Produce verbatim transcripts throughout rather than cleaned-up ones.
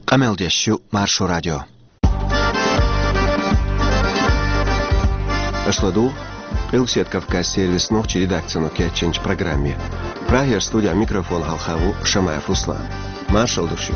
Qameldeshu Marsho Radio. Ашладу, Илсет Кавказ сервис ночи редакцию Кетченч программе. Прагер студия микрофон Халхаву Шамаев Руслан. Маршал души.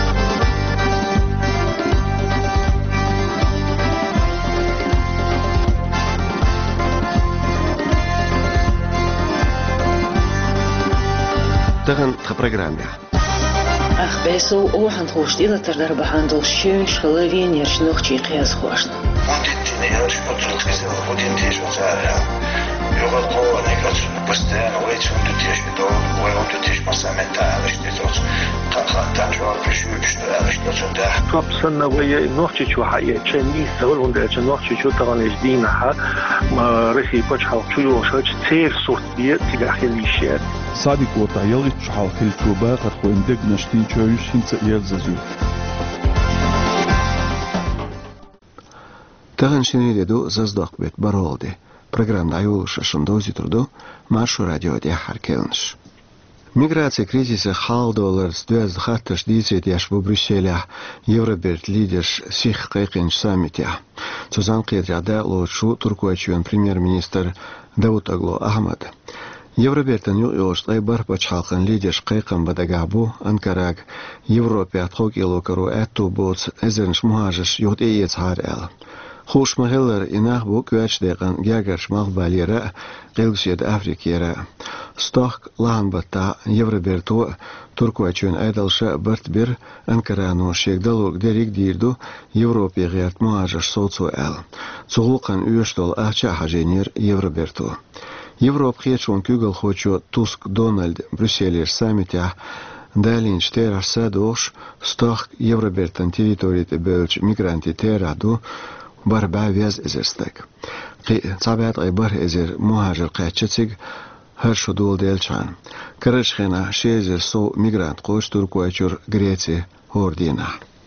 Таган в программе. Ach, bij zo oorhand hoort il dat er daar behandeld schön schleven er nog chiqes khoshn. Und dit ne er shpot tkhizel und dit is was er. Yogal qo nekat postan و et und dit is do و und dit is pasamental ist das. Qaqatan jawab shu ishtar ishtar da. Kapsan و noch chichu haye cheni sol und der noch chichu daran ist dina ha ma resi poch hal chu shoch tser sort biet tigakhlishet. صادق وطايل تشحال كل توبا قرقوين دق نشتين تشويش هنسا يلززو Таган шинеледу заздак бет баролди. Программа аюлыша шындози труду Маршу радио де харкелнш. Миграция кризиса хал доллар с двадцать хатташ десять яш в Брюсселе Евроберт лидерш сих кайкенш саммите. Цузан кедряда лошу туркуачуен премьер-министр Давут Агло Ахмад. Евробертен юлш айбар пачхалкан лидерш кайкан бадагабу Анкараг Европе атхок илокару эту боц эзернш мухажеш юхт эец харэл. خوش مهلر اینه بو کوچ دقیقاً گرگش مقبلیره قلقشید افریقیره استاق لان بتا یوروبرتو ترکوچون ایدالش برت بر انکرانو شیگدالو دریک دیردو یوروپی غیرت مواجش صوتو ال زغلقن اوشتال اچه حجینیر یوروبرتو یوروپ خیچون کوگل خوچو توسک دونالد بروسیلیر سامیته دالینش تیرا سادوش استاق یوروبرتن تریتوریت بلج میگرانتی تیرا دو بربع ویز ازرستک. قی طبیعت عبر ازر مهاجر قاچتیگ هر شدول دیلچان. کرش خنا شیزر سو میگرانت قوش ترکوچور گریتی هوردینا.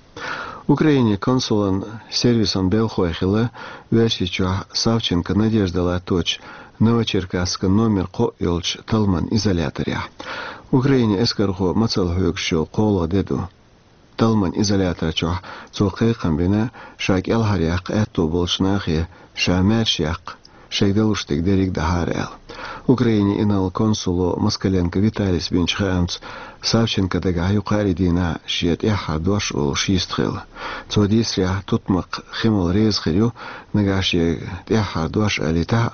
اوکراینی کنسولن سرویسان белхой خیله ویشیچو سافچنک надежда латоч новочеркасск номер ко илч талман изоляторя. Украине эскархо мацал хойгшо qola деду. Талман изолятор чох цоқи қамбина шак эл харяқ эту болшнахи шамершяқ шейдалуштик дерик дахарел. Украине инал консулу Москаленко Виталис Бинчхамц Савченко дага юқаридина шиет эхадош ол шистхил. Цодисря тутмақ химал резхирю нагаши эхадош алита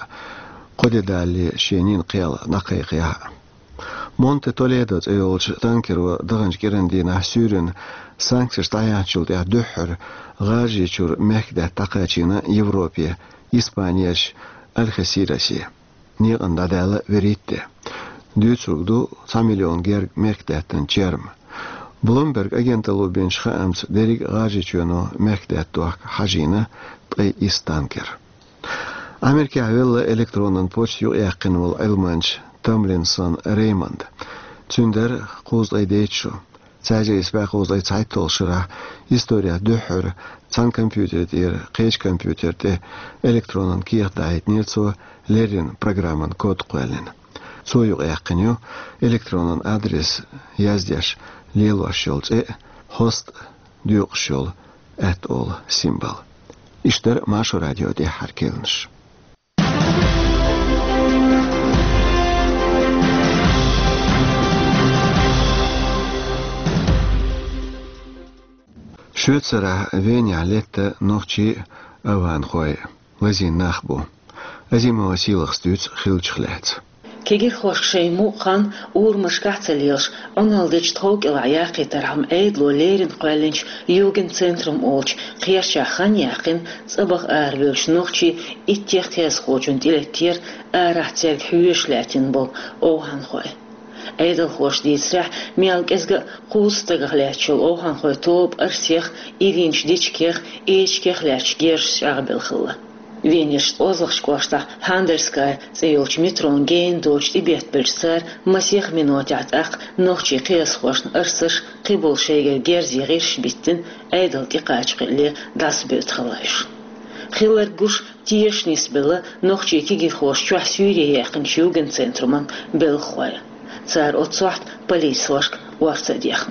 қодидали шенин қел нақиқия. Монте Толедо эйолч танкеру даганч герендина сюрен санкций стаячул я дөхөр гажичур мехда такачина Европе Испанияш алхасираси не андадала веритте дүйцугду one миллион гер мехдаттан черм Bloomberg агенталу бенчхамц дерик гажичуно мехдаттуак хажина тай истанкер Америка авелла электронан почту яқинвал алманч Tomlinson Raymond. Tünder qo'zg'ay deychu. Saja isba qo'zg'ay saytolshira historia dөхөр цан компьютердер, qech компьютерде электронын кихдайт нерцо лерин программан код qo'yilin. So'yuq yaqinyo elektronun adres yazdyash lelwasholce host duyuqshol at all symbol. İşler Marsho radioda harkelnish. Швейцара Веня летта ночи аван хой лазин нахбу азима силах стюц хилчхлец Кегер хошшей мухан урмаш гацелиш оналдич трог илаяқи тархам эйдло лерин қвалинч югенцентрум олч қияша хан яқин цабах арвелш ночи иттехтес хочун дилеттер арахцер хүйешлятин бол охан хой Эйдл хош дисрах миалкезга қустагахлячул охан хой топ арсех иринч дичкех эчкех лячгерш шагбелхылла. Венеш озлахшкошта хандерскай цейлч метрон ген дочти бетбельсар масех минутят ақ нохчи қиас хошн арсыш қибол шейгер герзи ғирш биттин эйдл тиқачқилли дас бетхалайш. Хиллер гуш тиешнис бела нохчи киги хош чуах сюрия яқын шуген центруман белхоя. Цар отсохт полисвашк уарца дехна.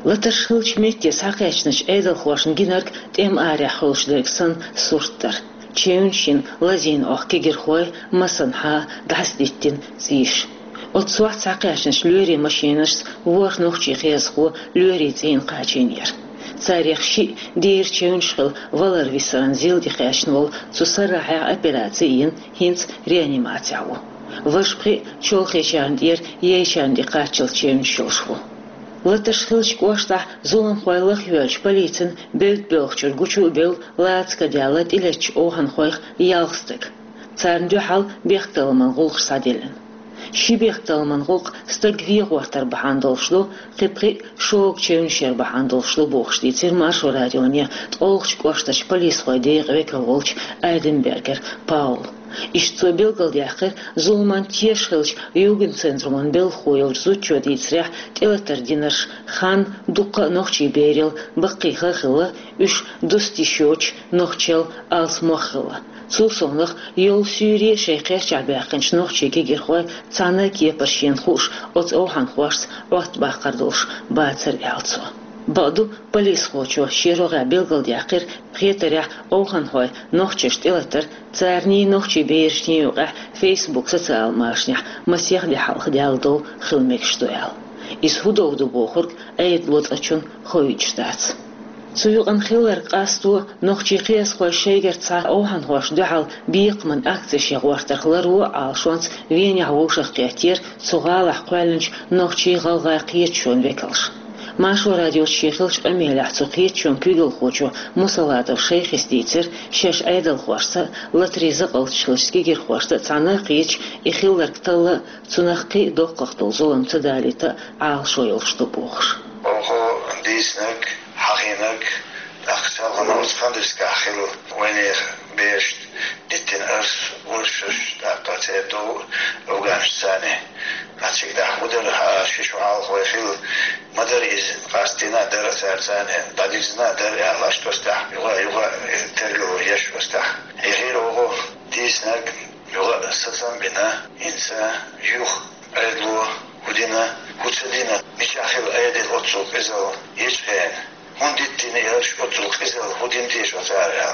Латаршхылч метте сақячныч эдал хошн гинарк тем аря холшдексан сурттар. Чеуншин лазин ох кегерхой масанха даститтин зиш. От суат сақячныч люри машинаш вор нухчи хезху люри зин қачинер. Царихши дир чеуншхыл валар висаран зилди хашнвол цусарраха операциин хинц реанимацияву. Вашпри чолхешандир ейшанди қачыл чеуншилшху. Латаршхылч кошта зулам хойлах юэлч полицин бэлт бэлхчур гучу бэл лаацка диалат илэч охан хойх ялхстык. Царндю хал бехталман гулх саделин. Ши бехталман гулх стагви гуартар бахандолшлу, қипқи шоук чеуншер бахандолшлу бохшти цир Маршу радионе толхч коштач полис хойдейг векалголч Айденбергер Паул. Ишцо белгалдяхер зулман тешхылч югенцентруман белхойл зучо дицрях телатар динарш хан дука нохчи берил бақиха хыла үш дустишоч нохчел алсмахыла. Цусонлых йол сюри шейхер чабяхынч нохчи кегерхой цана кепаршен хуш от охан хуарс от бақардолш бацар ялцо. Баду полис хочо широга белгалдяхер хетаря охан хой нохчеш телатар царни нохчи бершниуга Facebook социал машня масех де халх диалдол хилмек штоял. Из худовду бохург эйд лот ачун хойчтац. Цуюган хиллер qastу нохчи хес хой шейгер ца охан хош духал биqman акцияши гвартархлару алшонц веня вошах кятер цугалах квалынч нохчи галгай киечон векалш. Машу радио шейхилч амелях цукиечон кюгел хочо мусалатов шейхистицер шеш айдал хварса латриза qalchilski гер хварса цана киеч и хиллер ктала цунахки доққақтол золом цадалита алшойл что бохш. Ого диснак хахинак ахсалгана усфандырска хилу венер бешт диттин арс уршуш тaqatеду уганшсане начиг да худер шишу алхой хил мадриз qastina дарасарсане дадизна дар ялаштоста юга юга тергу яшвоста эхиро диснак юга сатсан бина инса юх айдло худина худсадина мичахил айдел отсук эзал ечхен хундиттини яш отсук эзал худинтиш отсаря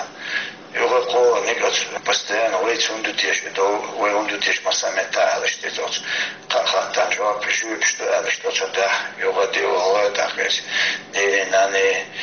юга ко негат постоянно вейцунду теш до вейунду теш масамета алштецоц тахатан жауап жуп что алштецоц да юга деула дахес ненане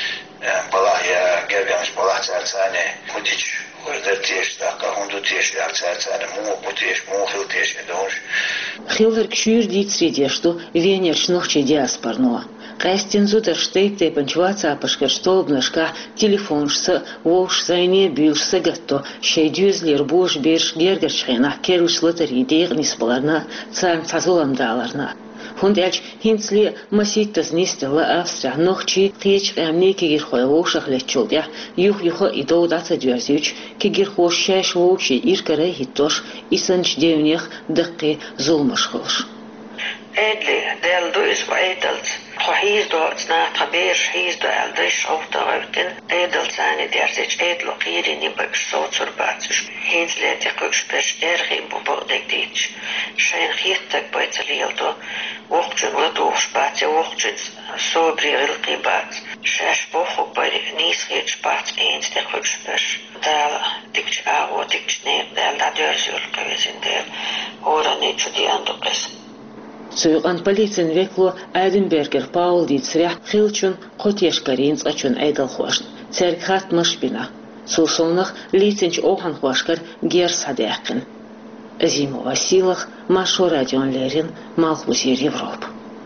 балая герганш балацарсане худич Озер теш да кахунду теш ялцарсане му бутеш му хил теш донш Хиллер кшюр дицриде что венер шнохче диаспорно Кастин зудер штейте панчваца апашкер столбнашка телефоншса вош зайне бюшса гатто шейдюзлер бош берш гергершхена керуш лотари дегнис баларна цан цазуламдаларна Хундяч хинцли маситтас нистела Австрия нохчи кеч эмне кегер хойлошах лечулдя юх юха идол дата дюазюч кегер хошшаш воши иркаре хитош исанч девнех дакки зулмашхош Edli del dus vaidalt Хохиз до цна табеш хиз до алдеш автовтин эдл цани дерсич эдло кирини бакш соцур бацш хинзле текуш пеш эрги бубодек дич шайн хиттак байцалилто вохчун ладуш баце вохчун собри рилки бац шаш боху бари нисхич бац эйнс текуш пеш дал дикч аво дикч не дал да дерзюл кавезиндел ора не чудиандокес Цуйган полицин векло Айденбергер Паул дицрях хилчун хотешкаринц ачун айдал хошн. Церк хат машбина. Сулсонах лицинч охан хошкар гер садяхкин. Зиму Василах, Машу радион Лерин, Малхузир Европ.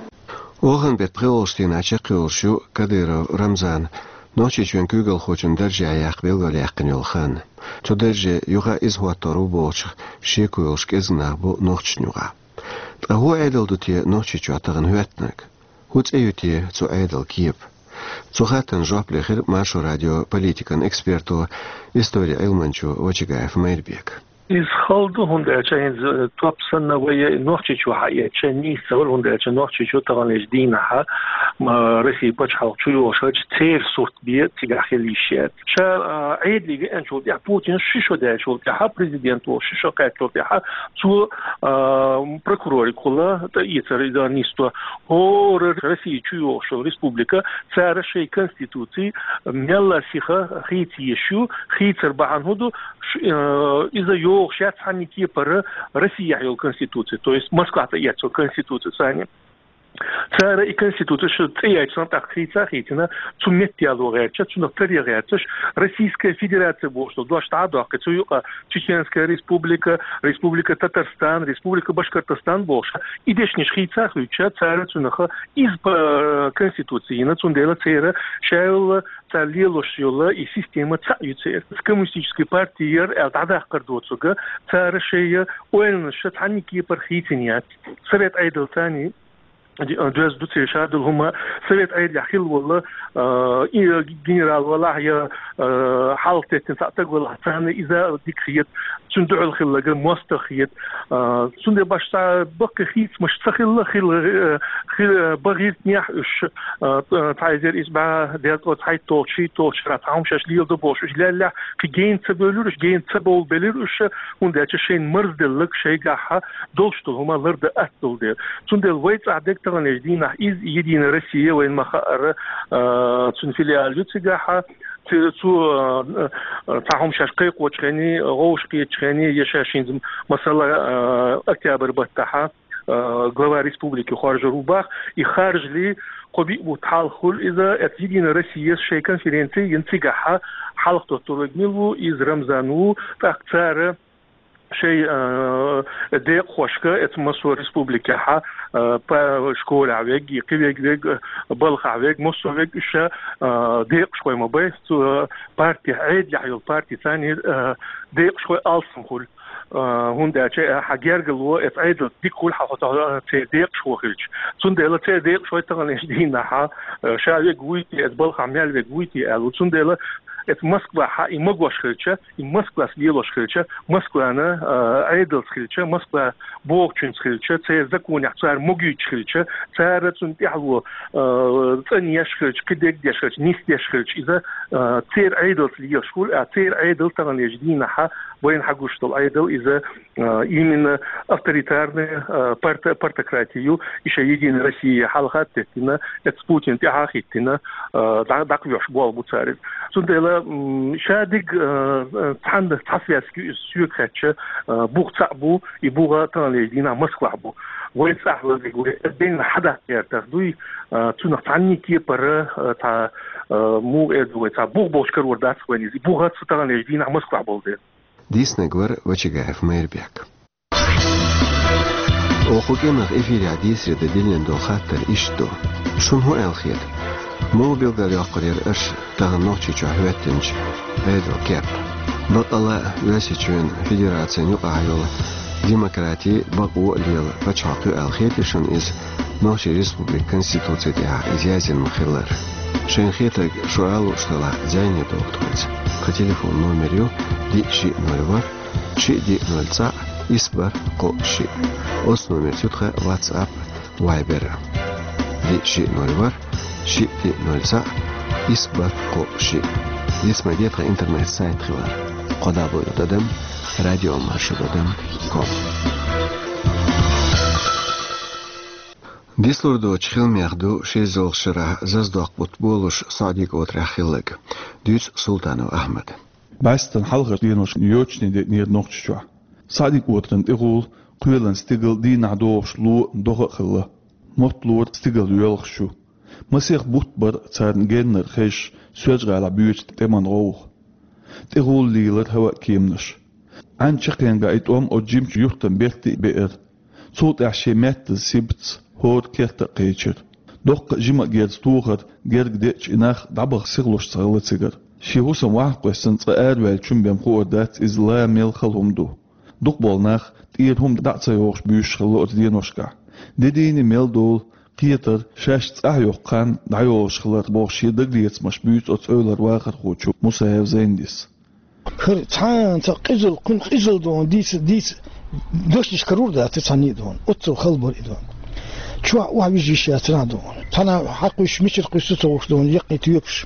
Охан бет прилштин ачакылшу Кадыров Рамзан. Ночи чун кюгел хочун даржаяк белгаляккин юлхан. Чудерже юга изхуаттору болчих шекуйлшк изгнабу ночнюга. Агу айдал дутие ночи чуатаган хуятнак. Хуц эютие цу айдал киеп. Цухатан жоплехер Машу радио политикан эксперту история Айлманчу Вачигаев Мейрбек. إذ خالدو هنده چه توب سنة ويا نوحشي شو حقيقة چه نيسول هنده چه نوحشي شو تغنيش دينها ما رسي بچ حق شو يوشج تير صورت بيه تيجا خليشيات شا عيد لي أن شو دي بوتين شو ده شو دي ها بريزيدنت و شو قاعد شو دي ها تو بروكوروري كله تيتر إذا نيستو هو رسي شو يوشو ريسبوبليكا صار شيء كونستيتوتي ميلا سيخا خيتي يشو خيتر بعن هدو إذا يو شات حني كي بر Россия يو конституция, то есть Москва то есть конституция сани. Цара и конституция что триячно так хитина цумет диалогача, цуно перегачаш Российская Федерация бошло до штаду, а цуюка Чеченская Республика, Республика Татарстан, Республика Башкортостан боша. Идешь не шхица хуча цара цунаха из конституции на цундела цера шайл цалилошюла и система цаюцер. С коммунистической партией элтадах кардоцуга цара шея уэлншат ханики пархитиният. Совет айдалтани جواز دوتي شاد هما سويت عيد يحكيل والله إيه جنرال والله هي حالته تنسأتك والله ثاني إذا ديك خيط تندع الخلة موست خيط تندع باش بق خيط مش تخيل خيل خيل بغيت نيح إيش تعيزير إسبع ديت قط حي توشي توش راتهم شاش ليل دبوش إيش لا لا في جين تبولر إيش جين تبول بلر إيش هندا شيء مرز دلك شيء جاها دولشتو هما لرد أتول دير تندع الويت عدك نجدين إذ يدين روسيا وين مخار تنفيليال يتجاها تسو تعهم شقيق وتشخني غوشقي تشخني يشاشين مثلا أكتوبر بتاعها глава республики خارج روباخ يخارج لي قبي وتحال خل إذا أتيدين روسيا شيء كونفرنسي ينتجاها حلقة ترجملو إذ رمزانو تأكثر شيء ديق خوشكا اتمسو ريسبوبليكا ها با شكول عويق يقيق ويق بلخ عويق مصو ويق اشا ديق شوي مبايس بارتي عيد يحيو بارتي ثاني ديق شوي ألسم خل هوندا شيء حجارجل و اتعيد ديك كل حاطه تديق شو خلش سندلا تديق شوي تغنيش دينها شاويق ويتي اتبلخ عمال ويق ويتي الو سندلا это Москва, ха и могла шхильча, и Москва слила шхильча, Москва она айдл шхильча, Москва богчин шхильча, це законя, цар могуч шхильча, цар цун тягло, цания шхильч, кидек де шхильч, нисте шхильч, из-за цер айдл слия шхуль, а цер айдл таган еждина ха, воин хагуштал айдл из-за именно авторитарную партократию, еще единая Россия, халхат тестина, это Путин тяхахитина, так веш бол буцарит. Сундела شادق تحند تصفية سيوكاتش بوق تعبو يبوغا تناليجينا مسكوا عبو ويساح لذيك ويبين حدا يرتخدوي تونق تعني كي برا تا مو إدوي تا بوغ بوشكر وردات وينيزي بوغا تناليجينا مسكوا عبو دي ديس نقور وچيغاف ميربيك وخوكيمغ إفيري عديس رد دلين دو خاطر إشتو شون هو الخير مو بيلغال يقرير إرش تغنوشي جاهواتنج هيدو كاب بطلع واسيچون فيدراسيون يقعيولا ديمقراطي بقو ليل بچاقو الخيتشن إز نوشي ريسبوبليك конституция ديها إزيازين مخيلر شين خيتك شوالو شتلا زيني دوктويز по телефону номерю دي شي نولوار شي دي نولца إسبر قو شي أس номер تютخا واتساب وايبر دي شي نولوار شي دي نولца إسبر قو شي اسم ديتها انترنت سايت خلال قدابو دادم راديو مارشو دادم كوم ديسلوردو تشخيل ميخدو شيزول شرا زازدوق بطبولوش صادق وترخيلك ديس سلطانو أحمد باستن حلقة دينوش نيوچني دي نير نوخشوا صادق وترن إغول قويلن ستيغل دي نعدوش لو دوغ خلا مطلور ستيغل يولخشو مسيخ بوتبر تارن جنر خيش سوجر على بيوت تمن روح تقول ليلر هوا كيمنش عن شقين قايت أم أو جيمش يختم بيرتي بئر صوت عشيمات السبت هور كيرت قيتشر دوق جيما جيرت توغر جيرك ديتش إناخ دعبغ سيغلوش صغلت سيغر شيهوسا واحقو سنت قاد والشم بيمخو دات إزلا ميل خلهم دو دوق بولناخ تيرهم دعتا يوغش بيوش خلوت دينوشكا ديديني ميل دول قيتر شاشت أحيوقان دعيوش خلات بوغشي دقليت مش بيوت أت أولر واخر خوشو مساهف زينديس خر تعان تقزل كن قزل دون ديس ديس دوش نشكرور ده تتصني دون أتصل خلبر دون شو واحد يجي شيء دون تنا حقوش مش القصة دون يقني تيوبش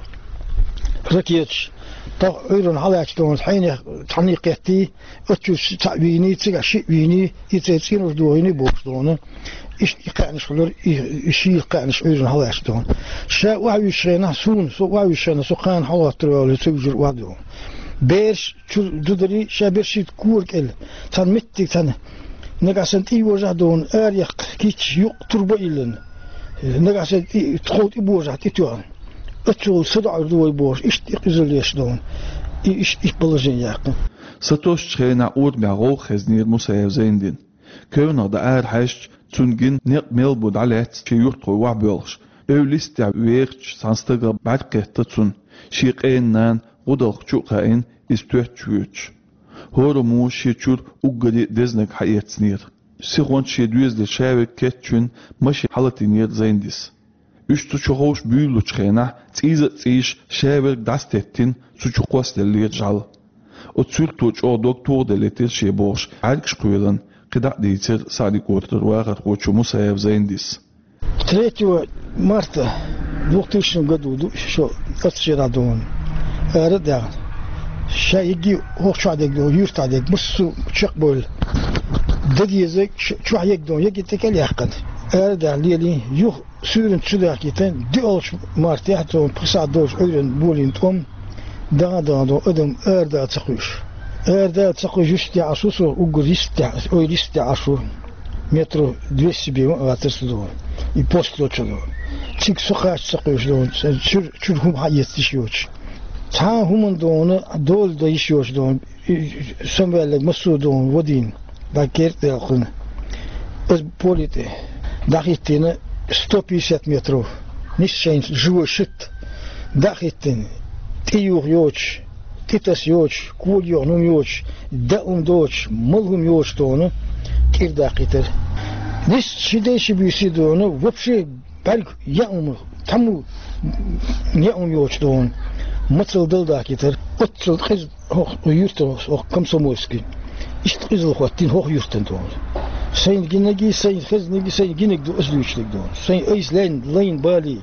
ركيتش طب أيضا على دون حين تعني قتي أتشوف تعبيني تيجي شيء بيني يتسين ودوني بوش دون إيش يقعنش خلور إيش يقعنش أيضا على دون شاء واحد يشينا سون سو واحد يشينا سقان حوار تروى تيجي واحد دون بيرش جدري شابرشيت كورك ال تان متي تان نقاسن تي وجدون اريق كيتش يقطر بيلن نقاسن تي تخوت يبوجا تيتوان اتول صدع دو يبوج ايش يقزليش دون ايش ايش بلجين ياق ستوش تخينا اود مع رو خزنير مسايف زيندين كونر دا ار حش تونجين نق ميلبود علات في يورتو وابلش اوليست ويرش سانستغر بعد قهتتون شيقين نان غدالق چوقاين استوهتشويتش هورو مو شيچور اوغدي دزنك حياتسنير سيغون شيدويز دي شاوك كتشون ماشي حالتينير زينديس اشتو چوغوش بيولو چخينا تيزا تيش شاوك داستيتين سوچوقواس دلير جال او تسولتوچ او دكتور دليتر شيبوش عالكش قويلن قدع ديتر سادي كورتر واغر قوچو مسايف زينديس تريتو مارتا دوقتوشن قدو شو اتشيرا دون أرد شيء يجي هو شو عدك دو يرت عدك مسو شقبول ددي زك شو عيك دو يجي تكل يحقن أرد ليلي يو سورن سودا كيتن دي أولش مارتيحتو بسا دوش أيرن بولين توم دا دا دو أدم أرد تقوش أرد تقوش يستي عصوصو وقريستي أويريستي عصو مترو دويسي بيو غاترسدو يبوستلو تشدو تيك سوخاش تقوش دو شر شر هم حياتيشيوش تا همون دونه دول دایشیوش دون سمبل مسودون ودین باکرت دلخن از پولیته داخلتینه ستوپی ست مترو نیشین جو شت داخلتین تیوه یوچ تیتس یوچ کول یونم یوچ داوم دوچ ملهم یوچ دونه کیر داخلتر نیش شدیش بیسی دونه وبشه برگ یاوم تمو یاوم یوچ دون مثل دلدا كتر قتل خز هو يرتو هو كم سموسكي اشتقيز الخواتين هو يرتن دون سين جنجي سين خز نجي سين جنج دو أسلوش لك دون سين أيس لين لين بالي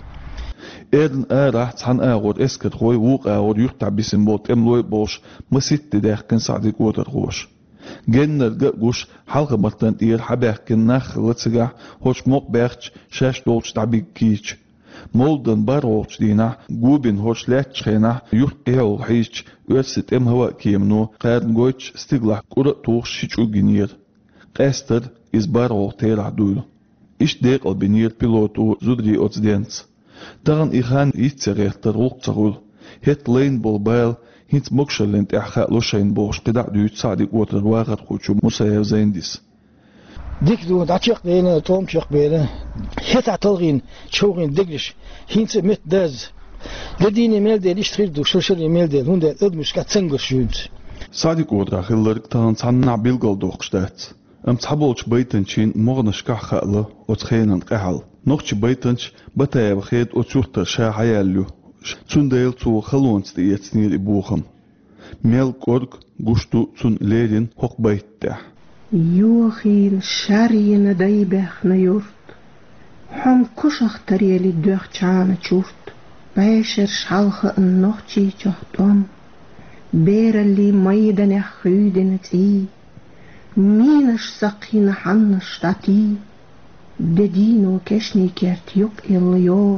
إذن أرح تحن أغود إسكت خوي ووق أغود يرتع بسنبوت أملوي بوش مسيت داخل سعدي قوتر خوش جنر جوش حلقة مطلن إير حباك نخ لتسجح هوش موق باختش شاش دولش تعبيك كيش مولدن باروش دينا جوبين هوش لاتشخينا يور إيول حيش ويرست إم هوا كيمنو قارن جويتش استغلح كورة توخ شيشو جنير قاستر إز بارو تيرع دول إش ديق البنير بيلوتو زودري أوتسدينس دغن إخان يتسغير تروق تغول هيت لين بولبايل هيت مكشلنت إحخاء لوشين بوش قدع دويت سعدك وطر واغر خوشو مسايف زينديس ديك دو دعتيق بينا توم تيق بينا هيت عطلغين تشوغين دقلش هينس مت داز لديني ميل ديل اشتغير دو شلشل ميل ديل هون ديل ادمش كاتسنجر شونت سعدك وطر خلرك تان تصنع بيلغل دوخشتات ام تحبولش بيتنشين مغنش كحخاء وتخينن قحل نوخش بيتنش بتايب خيد وتشوختر شا حيالو تون ديل تو خلونس دي يتسنير إبوخم ميل كورك قشتو تون ليرين هوق بيتته يوخيل شارين دايبخ نيورت حم كشخ تريلي دوخ چانا چورت بايشر شالخ النوخشي چهتوم بيرلي ميدن خيدن تي مينش سقين حنش تاتي ددينو كشني كرت يوك إليو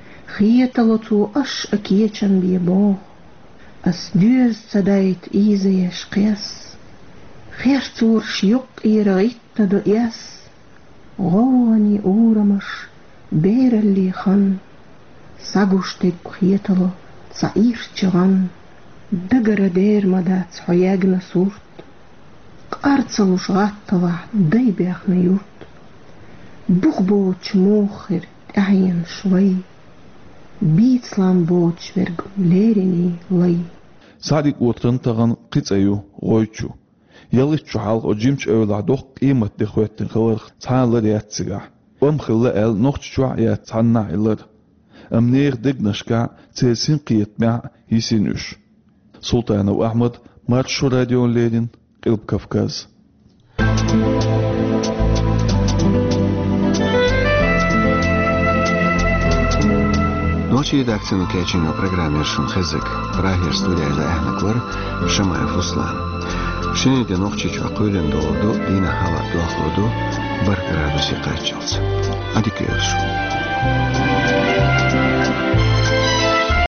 خيتلتو أش أكيتشن بيبو أس دير سدايت إيزي يشقيس خيرتور شيوك إيرغيت دو إيس غواني أورمش بير اللي خن ساقوشتك خيتلو تصعير چغن دقر دير مدات حياقنا صورت قارتسلوش غاتطلع داي بيخنا يورت بوخبوش موخر أعين شوي بيتسلان بوش verg ليريني لي سعدك وطرنتغن قيتايو غويتشو يليتشو حالق وجيمش أولا دوخ قيمة دي خواتن خلق تحان لريات سيغا وام خلا أل نوختشو عيات تحانا إلر أمنير دقنشكا تيسين قيت مع يسينوش سلطان وأحمد Маршу радио Ленин, Кылб Кавказ. Ночи редакцию кечину программе Шунхезек, Прагер студия за Эхнаклар, Шамаев Руслан. Шинеде ночичу акуйлен доорду, дина хава дуахлоду, бар градуси качался. Адикершу.